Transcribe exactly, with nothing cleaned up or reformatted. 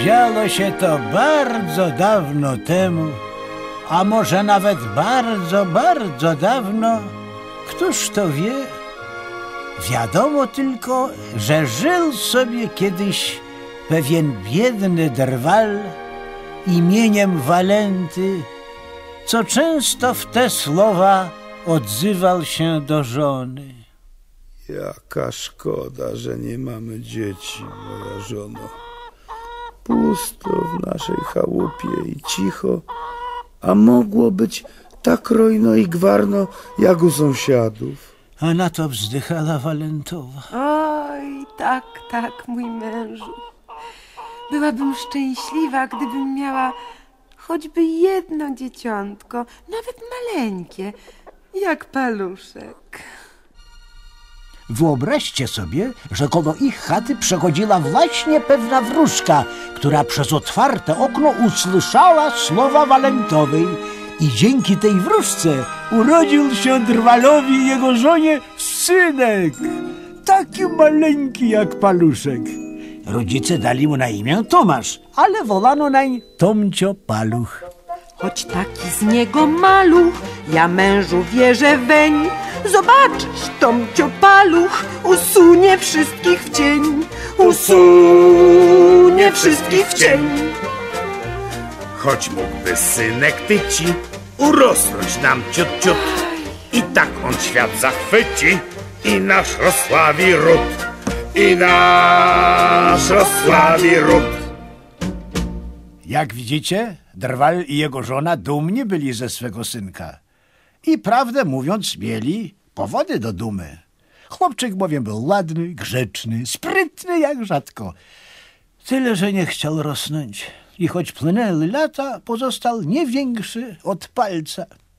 Działo się to bardzo dawno temu, a może nawet bardzo, bardzo dawno. Któż to wie? Wiadomo tylko, że żył sobie kiedyś pewien biedny drwal imieniem Walenty, co często w te słowa odzywał się do żony. Jaka szkoda, że nie mamy dzieci, moja żono. Pusto w naszej chałupie i cicho, a mogło być tak rojno i gwarno, jak u sąsiadów. A na to wzdychala Walentowa. Oj, tak, tak, mój mężu. Byłabym szczęśliwa, gdybym miała choćby jedno dzieciątko, nawet maleńkie, jak paluszek. Wyobraźcie sobie, że koło ich chaty przechodziła właśnie pewna wróżka, która przez otwarte okno usłyszała słowa Walentowej i dzięki tej wróżce urodził się drwalowi i jego żonie synek, taki maleńki jak paluszek. Rodzice dali mu na imię Tomasz, ale wolano nań Tomcio Paluch. Choć taki z niego maluch, ja mężu wierzę weń. Zobaczysz, Tomcio Paluch usunie wszystkich w cień. Usunie wszystkich w cień. Choć mógłby synek tyci urosnąć nam ciut ciut, i tak on świat zachwyci i nasz rozsławi ród, i nasz rozsławi ród. Jak widzicie, drwal i jego żona dumni byli ze swego synka. I prawdę mówiąc, mieli powody do dumy. Chłopczyk bowiem był ładny, grzeczny, sprytny jak rzadko. Tyle, że nie chciał rosnąć. I choć płynęły lata, pozostał nie większy od palca.